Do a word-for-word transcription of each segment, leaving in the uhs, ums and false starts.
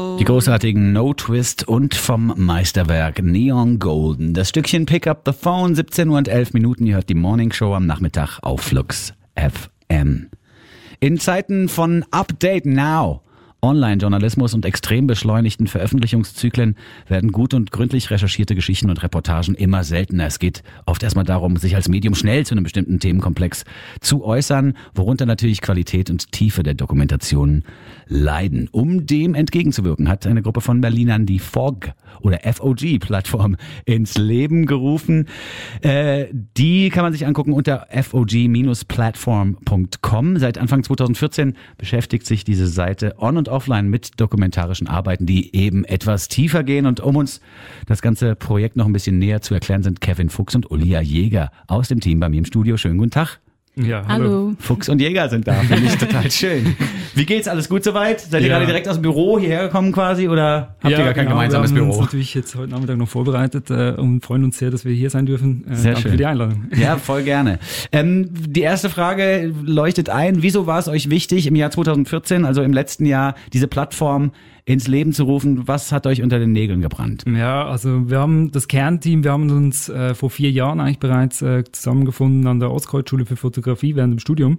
Die großartigen No Twist und vom Meisterwerk Neon Golden. Das Stückchen Pick Up the Phone, siebzehn Uhr und elf Minuten. Ihr hört die Morning Show am Nachmittag auf Flux F M. In Zeiten von Update Now, Online-Journalismus und extrem beschleunigten Veröffentlichungszyklen werden gut und gründlich recherchierte Geschichten und Reportagen immer seltener. Es geht oft erstmal darum, sich als Medium schnell zu einem bestimmten Themenkomplex zu äußern, worunter natürlich Qualität und Tiefe der Dokumentation leiden. Um dem entgegenzuwirken, hat eine Gruppe von Berlinern die F O G oder F O G-Plattform ins Leben gerufen. Äh, die kann man sich angucken unter f o g dash plattform punkt com. Seit Anfang zwanzig vierzehn beschäftigt sich diese Seite on und offline mit dokumentarischen Arbeiten, die eben etwas tiefer gehen. Und um uns das ganze Projekt noch ein bisschen näher zu erklären, sind Kevin Fuchs und Ulia Jäger aus dem Team bei mir im Studio. Schönen guten Tag. Ja, hallo. hallo. Fuchs und Jäger sind da, finde ich total schön. Wie geht's? Alles gut soweit? Seid ihr ja. gerade direkt aus dem Büro hierher gekommen quasi oder habt ja, ihr gar kein genau, gemeinsames wir haben Büro? uns natürlich jetzt heute Nachmittag noch vorbereitet äh, und freuen uns sehr, dass wir hier sein dürfen. Äh, sehr danke schön. für die Einladung. Ja, voll gerne. Ähm, die erste Frage leuchtet ein. Wieso war es euch wichtig, im Jahr zwanzig vierzehn, also im letzten Jahr, diese Plattform ins Leben zu rufen? Was hat euch unter den Nägeln gebrannt? Ja, also wir haben das Kernteam, wir haben uns äh, vor vier Jahren eigentlich bereits äh, zusammengefunden an der Ostkreuzschule für Fotografie während dem Studium.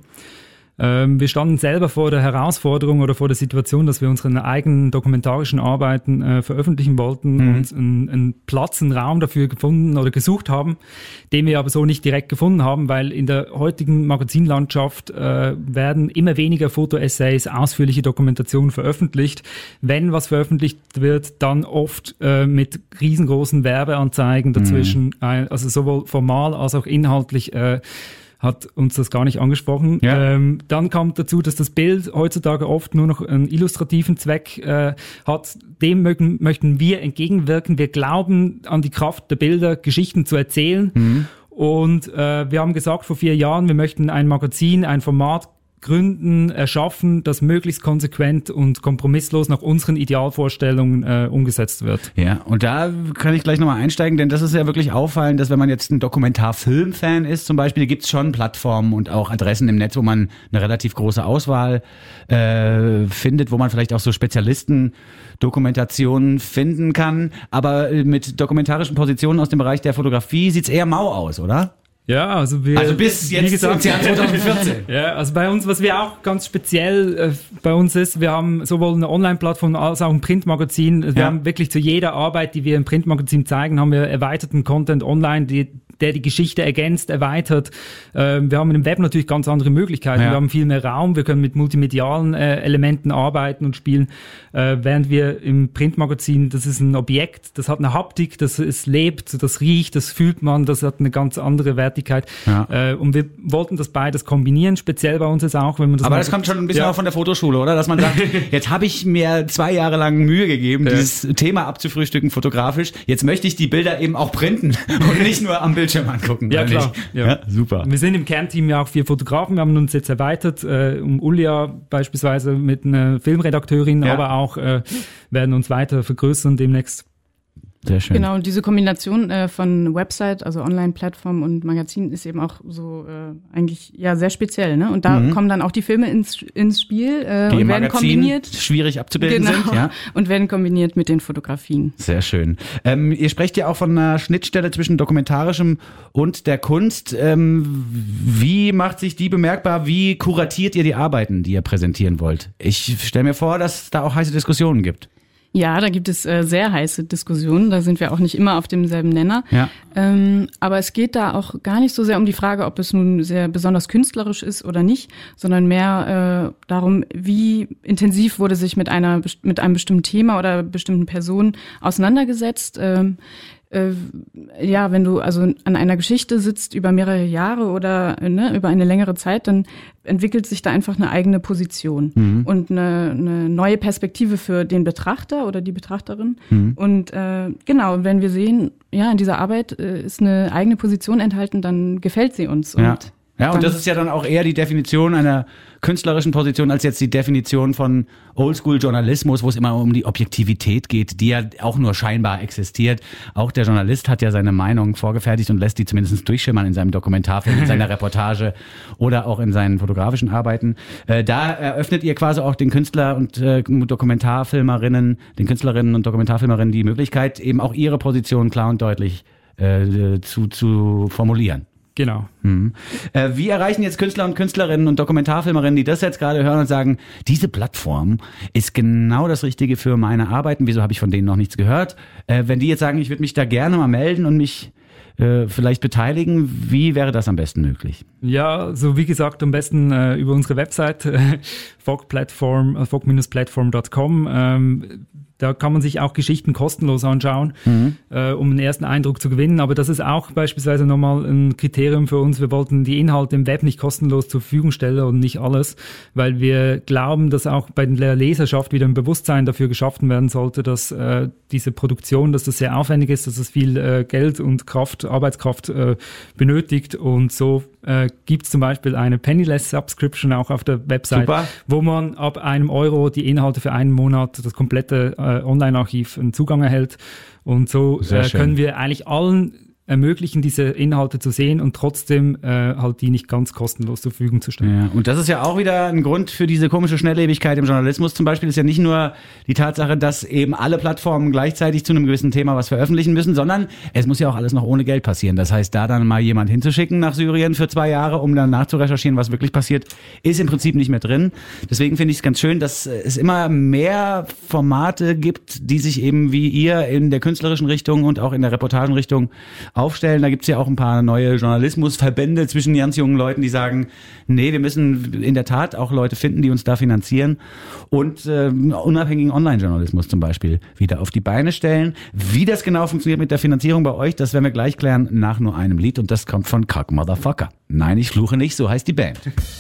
Ähm, wir standen selber vor der Herausforderung oder vor der Situation, dass wir unsere eigenen dokumentarischen Arbeiten äh, veröffentlichen wollten mhm. und einen, einen Platz, einen Raum dafür gefunden oder gesucht haben, den wir aber so nicht direkt gefunden haben, weil in der heutigen Magazinlandschaft äh, werden immer weniger Foto-Essays, ausführliche Dokumentationen veröffentlicht. Wenn was veröffentlicht wird, dann oft äh, mit riesengroßen Werbeanzeigen dazwischen, mhm. also sowohl formal als auch inhaltlich äh, hat uns das gar nicht angesprochen. Ja. Ähm, dann kommt dazu, dass das Bild heutzutage oft nur noch einen illustrativen Zweck äh, hat. Dem mögen, möchten wir entgegenwirken. Wir glauben an die Kraft der Bilder, Geschichten zu erzählen. Mhm. Und äh, wir haben gesagt vor vier Jahren, wir möchten ein Magazin, ein Format gründen, erschaffen, das möglichst konsequent und kompromisslos nach unseren Idealvorstellungen äh, umgesetzt wird. Ja, und da kann ich gleich nochmal einsteigen, denn das ist ja wirklich auffallend, dass wenn man jetzt ein Dokumentarfilm-Fan ist zum Beispiel, gibt es schon Plattformen und auch Adressen im Netz, wo man eine relativ große Auswahl äh, findet, wo man vielleicht auch so Spezialisten-Dokumentationen finden kann, aber mit dokumentarischen Positionen aus dem Bereich der Fotografie sieht's eher mau aus, oder? Ja, also wir... Also bis jetzt gesagt, ins Jahr zwanzig vierzehn. Ja, also bei uns, was wir auch ganz speziell äh, bei uns ist, wir haben sowohl eine Online-Plattform als auch ein Printmagazin. Wir ja. haben wirklich zu jeder Arbeit, die wir im Printmagazin zeigen, haben wir erweiterten Content online, die, der die Geschichte ergänzt, erweitert. Äh, wir haben im Web natürlich ganz andere Möglichkeiten. Ja. Wir haben viel mehr Raum, wir können mit multimedialen äh, Elementen arbeiten und spielen, äh, während wir im Printmagazin, das ist ein Objekt, das hat eine Haptik, das es lebt, das riecht, das fühlt man, das hat eine ganz andere Wert. Ja. Äh, und wir wollten das beides kombinieren, speziell bei uns ist auch, wenn man das... Aber das kommt schon ein bisschen ja. auch von der Fotoschule, oder? Dass man sagt, jetzt habe ich mir zwei Jahre lang Mühe gegeben, ja. dieses Thema abzufrühstücken fotografisch, jetzt möchte ich die Bilder eben auch printen und nicht nur am Bildschirm angucken. Ja, klar. Ja. ja, super. Wir sind im Kernteam ja auch vier Fotografen, wir haben uns jetzt erweitert, äh, um Ulia beispielsweise mit einer Filmredakteurin, ja. aber auch äh, werden uns weiter vergrößern demnächst. Sehr schön. Genau, und diese Kombination äh, von Website, also Online-Plattform und Magazin ist eben auch so äh, eigentlich ja sehr speziell, ne? Und da mhm. kommen dann auch die Filme ins ins Spiel äh, die und im werden Magazin kombiniert, schwierig abzubilden genau, sind, ja, und werden kombiniert mit den Fotografien. Sehr schön. Ähm, ihr sprecht ja auch von einer Schnittstelle zwischen dokumentarischem und der Kunst. Ähm, wie macht sich die bemerkbar? Wie kuratiert ihr die Arbeiten, die ihr präsentieren wollt? Ich stelle mir vor, dass es da auch heiße Diskussionen gibt. Ja, da gibt es äh, sehr heiße Diskussionen, da sind wir auch nicht immer auf demselben Nenner. Ja. Ähm, aber es geht da auch gar nicht so sehr um die Frage, ob es nun sehr besonders künstlerisch ist oder nicht, sondern mehr äh, darum, wie intensiv wurde sich mit einer mit einem bestimmten Thema oder bestimmten Person auseinandergesetzt. Ähm, äh, ja, wenn du also an einer Geschichte sitzt über mehrere Jahre oder ne, über eine längere Zeit, dann entwickelt sich da einfach eine eigene Position mhm. und eine, eine neue Perspektive für den Betrachter oder die Betrachterin. Mhm. Und äh, genau, wenn wir sehen, ja, in dieser Arbeit äh, ist eine eigene Position enthalten, dann gefällt sie uns. Ja. Und Ja, und das ist ja dann auch eher die Definition einer künstlerischen Position als jetzt die Definition von Oldschool-Journalismus, wo es immer um die Objektivität geht, die ja auch nur scheinbar existiert. Auch der Journalist hat ja seine Meinung vorgefertigt und lässt die zumindest durchschimmern in seinem Dokumentarfilm, in seiner Reportage oder auch in seinen fotografischen Arbeiten. Äh, da eröffnet ihr quasi auch den Künstler und äh, Dokumentarfilmerinnen, den Künstlerinnen und Dokumentarfilmerinnen die Möglichkeit, eben auch ihre Position klar und deutlich äh, zu, zu formulieren. Genau. Mhm. Äh, wie erreichen jetzt Künstler und Künstlerinnen und Dokumentarfilmerinnen, die das jetzt gerade hören und sagen, diese Plattform ist genau das Richtige für meine Arbeiten, wieso habe ich von denen noch nichts gehört? Äh, wenn die jetzt sagen, ich würde mich da gerne mal melden und mich äh, vielleicht beteiligen, wie wäre das am besten möglich? Ja, so wie gesagt, am besten äh, über unsere Website äh, fog-plattform, äh, fog dash plattform dot com. Ähm, Da kann man sich auch Geschichten kostenlos anschauen, mhm. äh, um einen ersten Eindruck zu gewinnen. Aber das ist auch beispielsweise nochmal ein Kriterium für uns. Wir wollten die Inhalte im Web nicht kostenlos zur Verfügung stellen und nicht alles, weil wir glauben, dass auch bei der Leserschaft wieder ein Bewusstsein dafür geschaffen werden sollte, dass äh, diese Produktion, dass das sehr aufwendig ist, dass es viel äh, Geld und Kraft, Arbeitskraft äh, benötigt. Und so äh, gibt es zum Beispiel eine Penniless Subscription auch auf der Website, Super. Wo man ab einem Euro die Inhalte für einen Monat, das komplette äh, Online-Archiv einen Zugang erhält. Und so äh, können wir eigentlich allen ermöglichen, diese Inhalte zu sehen und trotzdem äh, halt die nicht ganz kostenlos zur Verfügung zu stellen. Ja, und das ist ja auch wieder ein Grund für diese komische Schnelllebigkeit im Journalismus. Zum Beispiel ist ja nicht nur die Tatsache, dass eben alle Plattformen gleichzeitig zu einem gewissen Thema was veröffentlichen müssen, sondern es muss ja auch alles noch ohne Geld passieren. Das heißt, da dann mal jemand hinzuschicken nach Syrien für zwei Jahre, um dann nachzurecherchieren, was wirklich passiert, ist im Prinzip nicht mehr drin. Deswegen finde ich es ganz schön, dass es immer mehr Formate gibt, die sich eben wie ihr in der künstlerischen Richtung und auch in der Reportagenrichtung aufstellen. Da gibt's ja auch ein paar neue Journalismusverbände zwischen ganz jungen Leuten, die sagen, nee, wir müssen in der Tat auch Leute finden, die uns da finanzieren und äh, unabhängigen Online-Journalismus zum Beispiel wieder auf die Beine stellen. Wie das genau funktioniert mit der Finanzierung bei euch, das werden wir gleich klären nach nur einem Lied und das kommt von Cock Motherfucker. Nein, ich fluche nicht, so heißt die Band.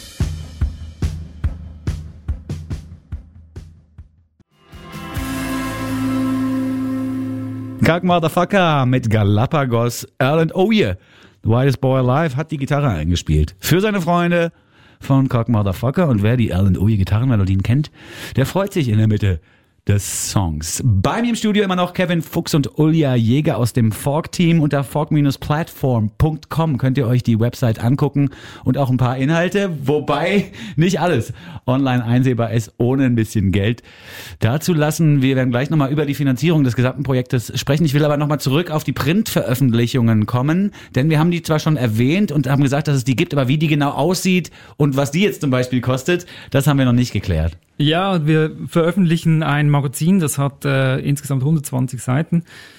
Cock Motherfucker mit Galapagos. Erland Oye, the whitest boy alive, hat die Gitarre eingespielt. Für seine Freunde von Cock Motherfucker. Und wer die Erland Oye Gitarrenmelodien kennt, der freut sich in der Mitte des Songs. Bei mir im Studio immer noch Kevin Fuchs und Ulja Jäger aus dem Fog-Team. Unter fog dash plattform dot com könnt ihr euch die Website angucken und auch ein paar Inhalte, wobei nicht alles online einsehbar ist, ohne ein bisschen Geld dazulassen. Wir werden gleich nochmal über die Finanzierung des gesamten Projektes sprechen. Ich will aber nochmal zurück auf die Printveröffentlichungen kommen, denn wir haben die zwar schon erwähnt und haben gesagt, dass es die gibt, aber wie die genau aussieht und was die jetzt zum Beispiel kostet, das haben wir noch nicht geklärt. Ja, wir veröffentlichen ein Magazin, das hat äh, insgesamt hundertzwanzig Seiten,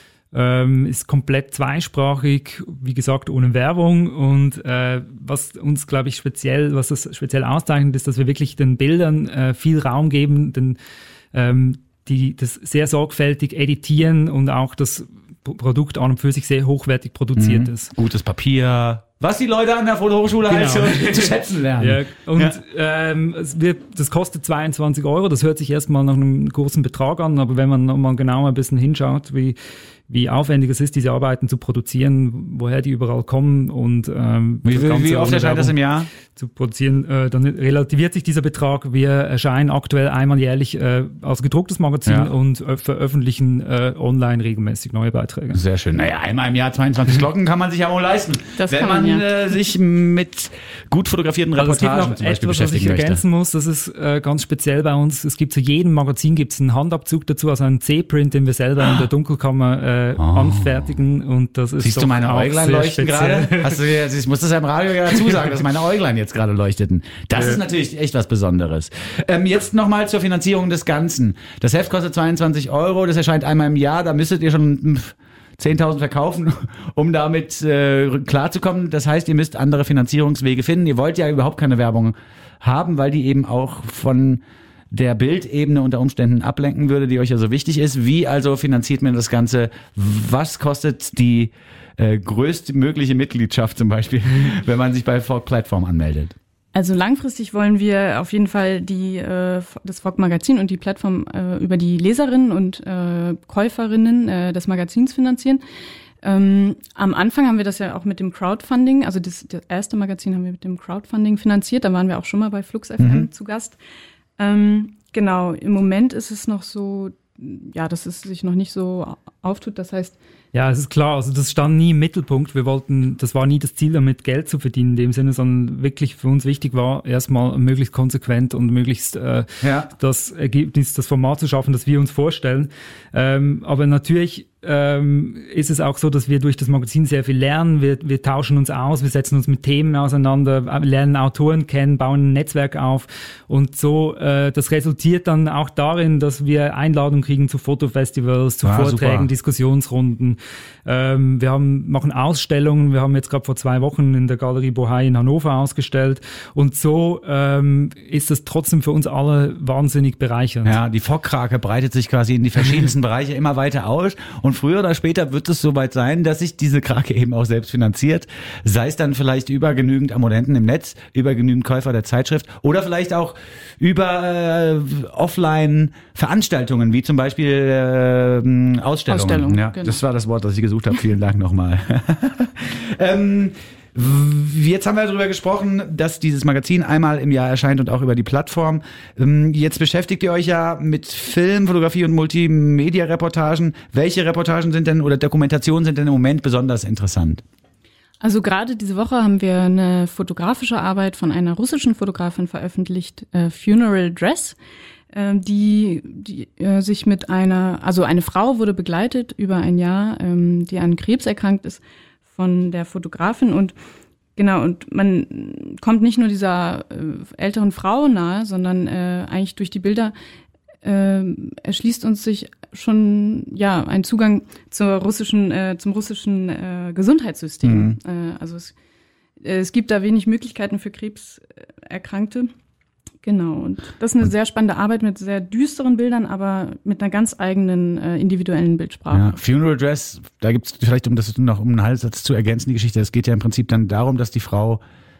ähm, ist komplett zweisprachig, wie gesagt, ohne Werbung und äh, was uns, glaube ich, speziell, was das speziell auszeichnet, ist, dass wir wirklich den Bildern äh, viel Raum geben, den, ähm, die das sehr sorgfältig editieren und auch das Produkt an und für sich sehr hochwertig produziert mhm. ist. Gutes Papier. Was die Leute an der Fotohochschule genau. halt schon zu schätzen lernen. Ja, und ja. Ähm, es wird, das kostet zweiundzwanzig Euro. Das hört sich erstmal nach einem großen Betrag an, aber wenn man nochmal genauer ein bisschen hinschaut, wie, wie aufwendig es ist, diese Arbeiten zu produzieren, woher die überall kommen und ähm, wie, wie, wie oft erscheint das im Jahr? Zu produzieren, äh, dann relativiert sich dieser Betrag. Wir erscheinen aktuell einmal jährlich äh, als gedrucktes Magazin ja. und äh, veröffentlichen äh, online regelmäßig neue Beiträge. Sehr schön. Naja, einmal im Jahr zweiundzwanzig Glocken kann man sich ja wohl leisten. Das wenn kann man, man ja. äh, sich mit gut fotografierten Reportagen also zum Beispiel etwas, beschäftigen was ich ergänzen möchte. muss, das ist äh, ganz speziell bei uns. Es gibt zu jedem Magazin gibt's einen Handabzug dazu, also einen C-Print, den wir selber ah. in der Dunkelkammer äh, oh. anfertigen. Und das ist Siehst du meine Äuglein leuchten gerade? Hast du, ich muss das ja im Radio ja dazu sagen, dass meine Äuglein jetzt gerade leuchteten. Das ja. ist natürlich echt was Besonderes. Ähm, jetzt nochmal zur Finanzierung des Ganzen. Das Heft kostet zweiundzwanzig Euro, das erscheint einmal im Jahr, da müsstet ihr schon zehntausend verkaufen, um damit äh, klarzukommen. Das heißt, ihr müsst andere Finanzierungswege finden. Ihr wollt ja überhaupt keine Werbung haben, weil die eben auch von der Bildebene unter Umständen ablenken würde, die euch ja so wichtig ist. Wie also finanziert man das Ganze? Was kostet die äh, größtmögliche Mitgliedschaft zum Beispiel, wenn man sich bei Fog Plattform anmeldet? Also langfristig wollen wir auf jeden Fall die äh, das Fog Magazin und die Plattform äh, über die Leserinnen und äh, Käuferinnen äh, des Magazins finanzieren. Ähm, am Anfang haben wir das ja auch mit dem Crowdfunding, also das, das erste Magazin haben wir mit dem Crowdfunding finanziert, da waren wir auch schon mal bei Flux F M mhm. zu Gast. Ähm, genau, im Moment ist es noch so, ja, dass es sich noch nicht so auftut, das heißt... Ja, es ist klar, also das stand nie im Mittelpunkt. Wir wollten, das war nie das Ziel, damit Geld zu verdienen in dem Sinne, sondern wirklich für uns wichtig war, erstmal möglichst konsequent und möglichst äh, ja. das Ergebnis, das Format zu schaffen, das wir uns vorstellen. Ähm, aber natürlich ähm, ist es auch so, dass wir durch das Magazin sehr viel lernen. Wir, wir tauschen uns aus, wir setzen uns mit Themen auseinander, lernen Autoren kennen, bauen ein Netzwerk auf und so. Äh, das resultiert dann auch darin, dass wir Einladungen kriegen zu Fotofestivals, zu ah, Vorträgen, super. Diskussionsrunden. Ähm, wir haben, machen Ausstellungen. Wir haben jetzt gerade vor zwei Wochen in der Galerie Bohai in Hannover ausgestellt. Und so ähm, ist das trotzdem für uns alle wahnsinnig bereichernd. Ja, die Fogg-Krake breitet sich quasi in die verschiedensten Bereiche immer weiter aus. Und früher oder später wird es soweit sein, dass sich diese Krake eben auch selbst finanziert. Sei es dann vielleicht über genügend Abonnenten im Netz, über genügend Käufer der Zeitschrift oder vielleicht auch über äh, Offline-Veranstaltungen, wie zum Beispiel äh, Ausstellungen. Ausstellung, ja, genau. Das war das Wort, das ich gesucht habe. Vielen Dank nochmal. ähm, Jetzt haben wir darüber gesprochen, dass dieses Magazin einmal im Jahr erscheint und auch über die Plattform. Jetzt beschäftigt ihr euch ja mit Film, Fotografie und Multimedia-Reportagen. Welche Reportagen sind denn oder Dokumentationen sind denn im Moment besonders interessant? Also gerade diese Woche haben wir eine fotografische Arbeit von einer russischen Fotografin veröffentlicht, äh, Funeral Dress, äh, die, die äh, sich mit einer, also eine Frau wurde begleitet über ein Jahr, ähm, die an Krebs erkrankt ist, von der Fotografin und genau, und man kommt nicht nur dieser äh, älteren Frau nahe, sondern äh, eigentlich durch die Bilder äh, erschließt uns sich schon ja ein Zugang zur russischen, äh, zum russischen äh, Gesundheitssystem. Mhm. Äh, also es, äh, es gibt da wenig Möglichkeiten für Krebserkrankte. Genau, und das ist eine sehr spannende Arbeit mit sehr düsteren Bildern, aber mit einer ganz eigenen äh, individuellen Bildsprache. Ja, Funeral Dress, da gibt es vielleicht, um das noch um einen Halbsatz zu ergänzen, die Geschichte, es geht ja im Prinzip dann darum, dass die Frau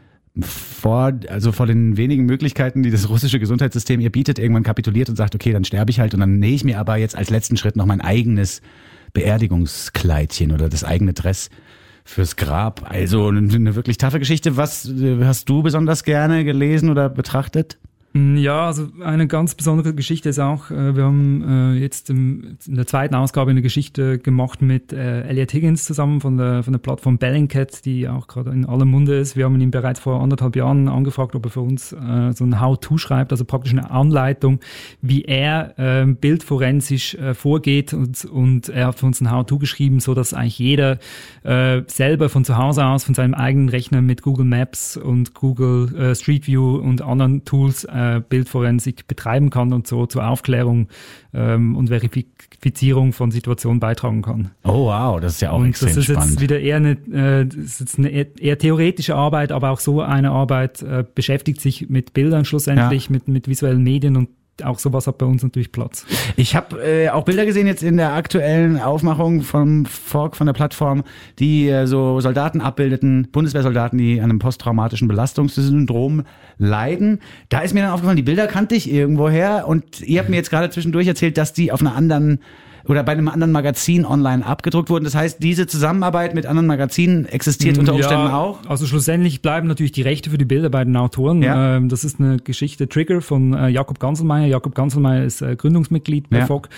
vor, also vor den wenigen Möglichkeiten, die das russische Gesundheitssystem ihr bietet, irgendwann kapituliert und sagt, okay, dann sterbe ich halt und dann nähe ich mir aber jetzt als letzten Schritt noch mein eigenes Beerdigungskleidchen oder das eigene Dress fürs Grab. Also eine wirklich taffe Geschichte. Was hast du besonders gerne gelesen oder betrachtet? Ja, also eine ganz besondere Geschichte ist auch, wir haben jetzt in der zweiten Ausgabe eine Geschichte gemacht mit Elliot Higgins zusammen von der von der Plattform Bellingcat, die auch gerade in aller Munde ist. Wir haben ihn bereits vor anderthalb Jahren angefragt, ob er für uns so ein How-To schreibt, also praktisch eine Anleitung, wie er bildforensisch vorgeht und und er hat für uns ein How-To geschrieben, so dass eigentlich jeder selber von zu Hause aus, von seinem eigenen Rechner mit Google Maps und Google Street View und anderen Tools Bildforensik betreiben kann und so zur Aufklärung ähm, und Verifizierung von Situationen beitragen kann. Oh wow, das ist ja auch und extrem spannend. Das ist spannend. Jetzt wieder eher eine, äh, das ist jetzt eine eher, eher theoretische Arbeit, aber auch so eine Arbeit äh, beschäftigt sich mit Bildern schlussendlich, ja. mit, mit visuellen Medien und auch sowas hat bei uns natürlich Platz. Ich habe äh, auch Bilder gesehen jetzt in der aktuellen Aufmachung vom Fogg, von der Plattform, die äh, so Soldaten abbildeten, Bundeswehrsoldaten, die an einem posttraumatischen Belastungssyndrom leiden. Da ist mir dann aufgefallen, die Bilder kannte ich irgendwoher und ihr habt mir jetzt gerade zwischendurch erzählt, dass die auf einer anderen oder bei einem anderen Magazin online abgedruckt wurden. Das heißt, diese Zusammenarbeit mit anderen Magazinen existiert unter Umständen ja, auch? Also schlussendlich bleiben natürlich die Rechte für die Bilder bei den Autoren. Ja. Das ist eine Geschichte Trigger von Jakob Ganselmeier. Jakob Ganselmeier ist Gründungsmitglied bei ja. Fogg.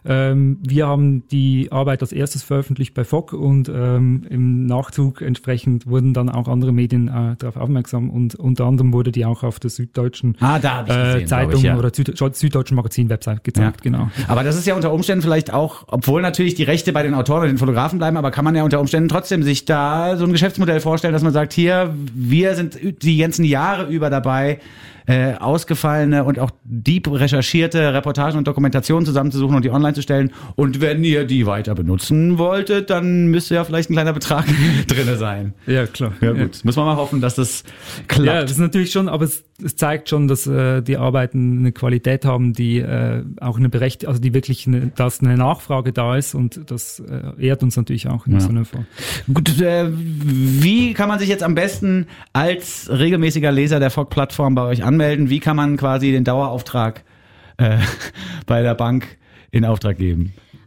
Wir haben die Arbeit als erstes veröffentlicht bei Fogg und im Nachzug entsprechend wurden dann auch andere Medien darauf aufmerksam und unter anderem wurde die auch auf der Süddeutschen ah, da hab ich gesehen, Zeitung ich, ja. oder Süd- Süddeutschen Magazin-Website gezeigt. Ja. Genau. Aber das ist ja unter Umständen vielleicht auch Auch, obwohl natürlich die Rechte bei den Autoren und den Fotografen bleiben, aber kann man ja unter Umständen trotzdem sich da so ein Geschäftsmodell vorstellen, dass man sagt, hier, wir sind die ganzen Jahre über dabei, äh, ausgefallene und auch deep recherchierte Reportagen und Dokumentationen zusammenzusuchen und die online zu stellen. Und wenn ihr die weiter benutzen wolltet, dann müsste ja vielleicht ein kleiner Betrag drinne sein. Ja, klar. Ja, gut. Ja. Müssen wir mal hoffen, dass das klappt. Ja, das ist natürlich schon, aber es, es zeigt schon, dass äh, die Arbeiten eine Qualität haben, die äh, auch eine Berechtigung, also die wirklich, eine, dass eine Nachfrage da ist und das äh, ehrt uns natürlich auch in ja. so einer Form. Gut, äh, wie kann man sich jetzt am besten als regelmäßiger Leser der Fogg-Plattform bei euch anmelden? Wie kann man quasi den Dauerauftrag äh, bei der Bank in Auftrag geben?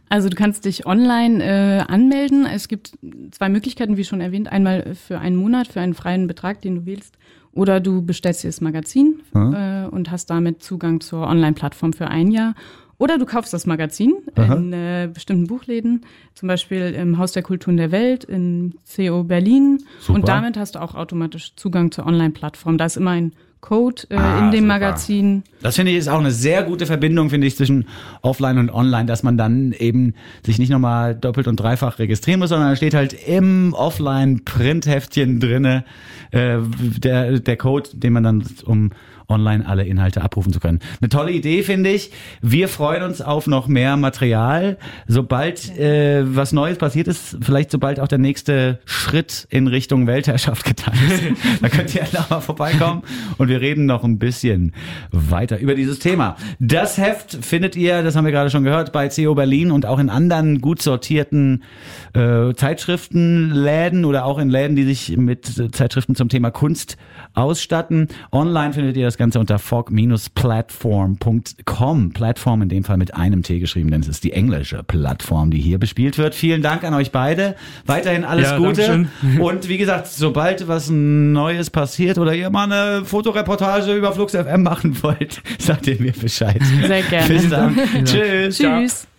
Also du kannst dich online äh, anmelden. Es gibt zwei Möglichkeiten, wie schon erwähnt. Einmal für einen Monat, für einen freien Betrag, den du wählst. Oder du bestellst dir das Magazin mhm. äh, und hast damit Zugang zur Online-Plattform für ein Jahr. Oder du kaufst das Magazin Aha. in äh, bestimmten Buchläden, zum Beispiel im Haus der Kulturen der Welt, in C O Berlin. Super. Und damit hast du auch automatisch Zugang zur Online-Plattform. Da ist immer ein Code äh, ah, in dem super. Magazin. Das finde ich ist auch eine sehr gute Verbindung, finde ich, zwischen Offline und Online, dass man dann eben sich nicht nochmal doppelt und dreifach registrieren muss, sondern da steht halt im Offline-Printheftchen drinne äh, der, der Code, den man dann um online alle Inhalte abrufen zu können. Eine tolle Idee, finde ich. Wir freuen uns auf noch mehr Material. Sobald äh, was Neues passiert ist, vielleicht sobald auch der nächste Schritt in Richtung Weltherrschaft getan ist, da könnt ihr alle mal vorbeikommen und wir reden noch ein bisschen weiter über dieses Thema. Das Heft findet ihr, das haben wir gerade schon gehört, bei C O Berlin und auch in anderen gut sortierten äh, Zeitschriftenläden oder auch in Läden, die sich mit Zeitschriften zum Thema Kunst ausstatten. Online findet ihr das Ganze unter fog dash plattform punkt com. Plattform in dem Fall mit einem T geschrieben, denn es ist die englische Plattform, die hier bespielt wird. Vielen Dank an euch beide. Weiterhin alles ja, Gute. Und wie gesagt, sobald was Neues passiert oder ihr mal eine Fotoreportage über Flux F M machen wollt, sagt ihr mir Bescheid. Sehr gerne. Bis dann. Ja. Tschüss. Tschüss.